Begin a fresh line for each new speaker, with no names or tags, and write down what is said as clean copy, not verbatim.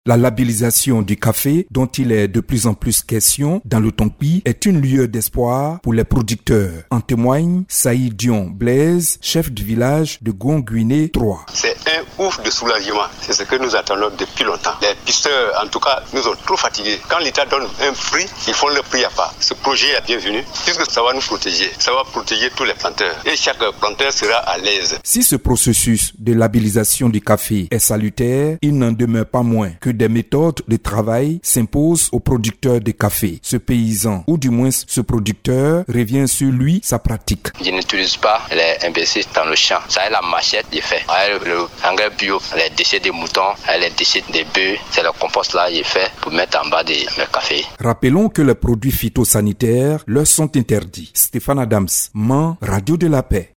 La labellisation du café, dont il est de plus en plus question dans le Tongpi, est une lueur d'espoir pour les producteurs. En témoigne Saïd Dion Blaise, chef du village de Gonguiné 3.
C'est un ouf de soulagement. C'est ce que nous attendons depuis longtemps. Les pisteurs, en tout cas, nous ont trop fatigués. Quand l'État donne un prix, ils font le prix à part. Ce projet est bienvenu puisque ça va nous protéger. Ça va protéger tous les planteurs. Et chaque planteur sera à l'aise.
Si ce processus de labellisation du café est salutaire, il n'en demeure pas moins que des méthodes de travail s'imposent aux producteurs de café. Ce paysan, ou du moins ce producteur, revient sur lui sa pratique.
Je n'utilise pas les herbicides dans le champ. Ça est la machette, j'ai fait. Avec le engrais bio, les déchets des moutons, les déchets des bœufs, c'est le compost là, j'ai fait pour mettre en bas de mes cafés.
Rappelons que les produits phytosanitaires leur sont interdits. Stéphane Adams, Man, Radio de la Paix.